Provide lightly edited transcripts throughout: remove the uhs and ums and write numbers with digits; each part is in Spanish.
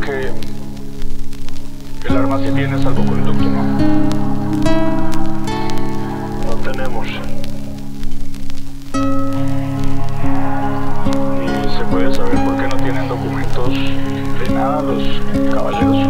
que el arma sí tiene salvoconducto, ¿no? No tenemos. ¿Y se puede saber por qué no tienen documentos de nada los caballeros?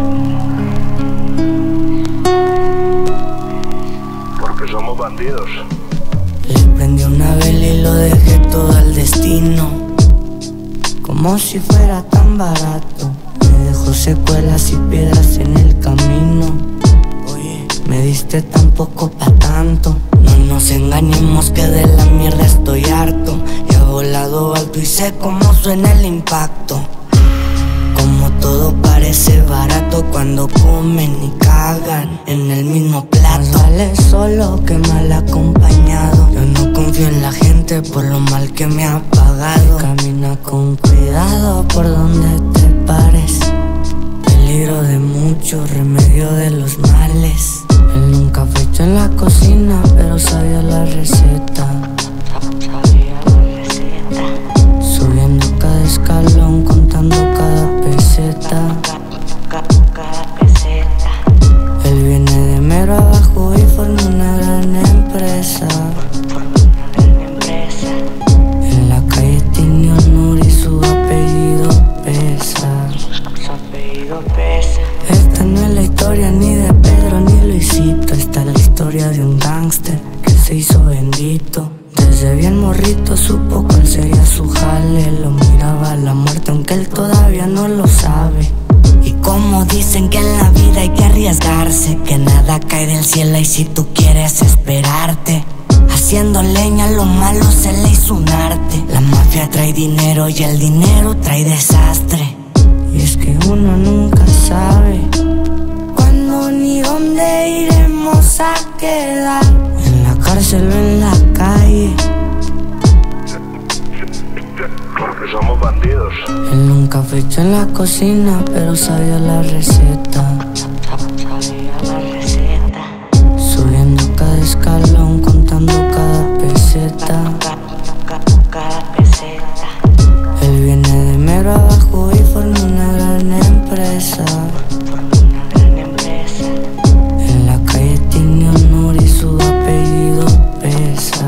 Porque somos bandidos. Le prendí una vela y lo dejé todo al destino, como si fuera tan barato. Me dejó secuelas y piedras en el camino. Oye, me diste tan poco pa' tanto. No nos engañemos que de la mierda estoy harto. Ya he volado alto y sé cómo suena el impacto. Como todo parece barato cuando comen y cagan en el mismo plato. Más vale solo que mal acompañado. Yo no confío en la gente por lo mal que me ha pagado. Camina con cuidado por donde te pares. Peligro de mucho, remedio de los males. Él nunca fue hecho en la cocina, pero sabía la receta. Subiendo cada escalón, contando cada peseta. Él viene de mero abajo y forma una gran empresa. En la calle tiene honor y su apellido pesa. Esta no es la historia ni de Pedro ni Luisito. Esta es la historia de un gángster que se hizo bendito. Desde bien morrito supo cuál sería su jale. Lo miraba a la muerte aunque él todavía no lo sabe. Y como dicen que en la vida hay que arriesgarse, que nada cae del cielo y si tú quieres esperarte. Haciendo leña a lo malo se le hizo un arte. La mafia trae dinero y el dinero trae desastre. Y es que uno nunca sabe cuándo ni dónde iremos a quedar. En la cárcel o en la calle. Porque somos bandidos. Él nunca fue hecho en la cocina, pero sabía la receta. Subiendo cada escalón, contando cada peseta. Él viene de mero abajo y forma una gran empresa. En la calle tiene honor y su apellido pesa.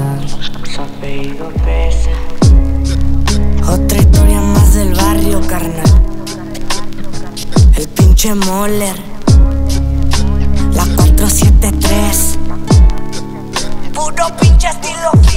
Otra historia más del barrio, carnal. El pinche Moller, la 473. Puro pinche estilo.